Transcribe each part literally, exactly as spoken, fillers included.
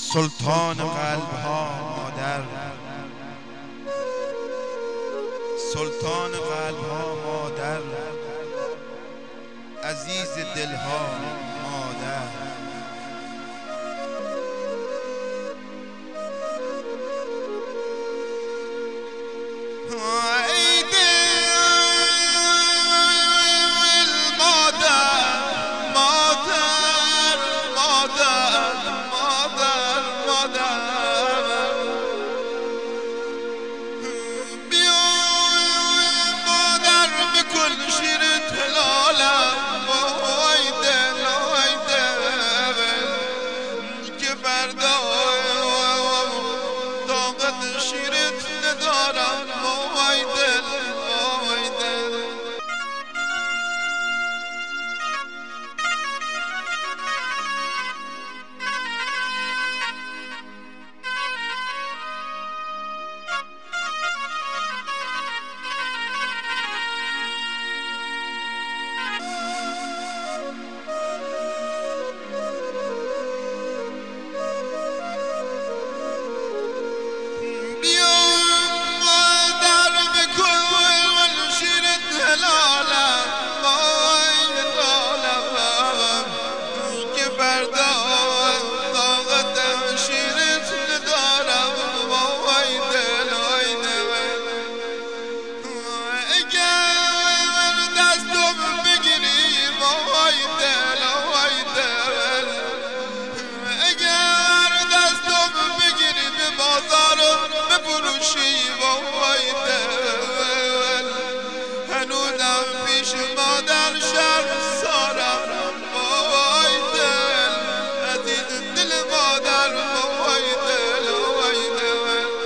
سلطان قلب ها مادر، سلطان قلب ها مادر، عزیز دل ها مادر. ای دل مادر، مادر، مادر، مادر، مادر، بیا مادر بکن شیر هلالم. وای دل، وای دل که فردا طاقت شیرت ندارم. وای دل، وای دل. هنوزم پیش مادر شرمسارم. وای دل، عزیز دل مادر. وای دل، وای دل.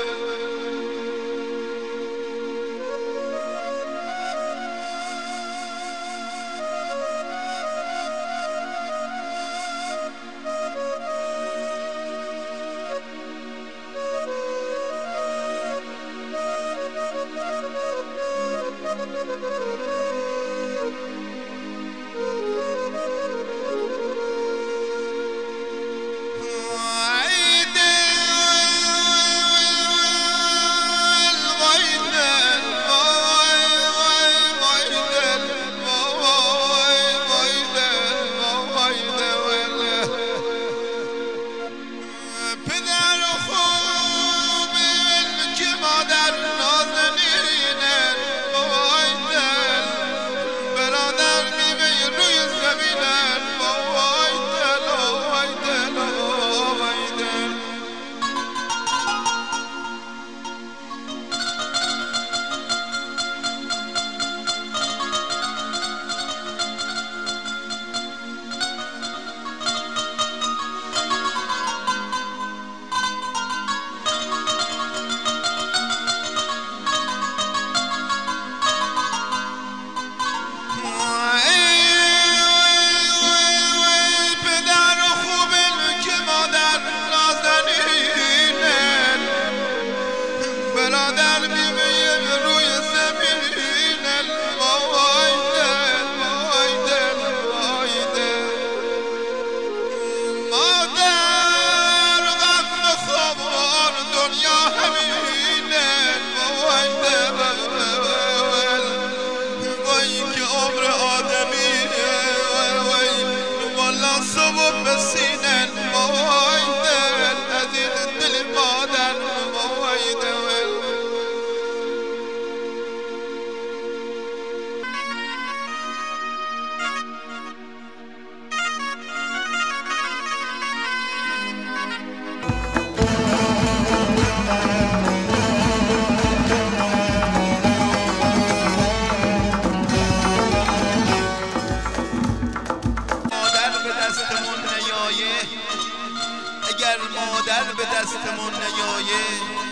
اگر مادر به دستمون نیایه،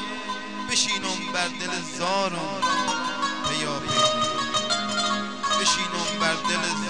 بشینم بر دل زارم پیاپی، بشینم بر دل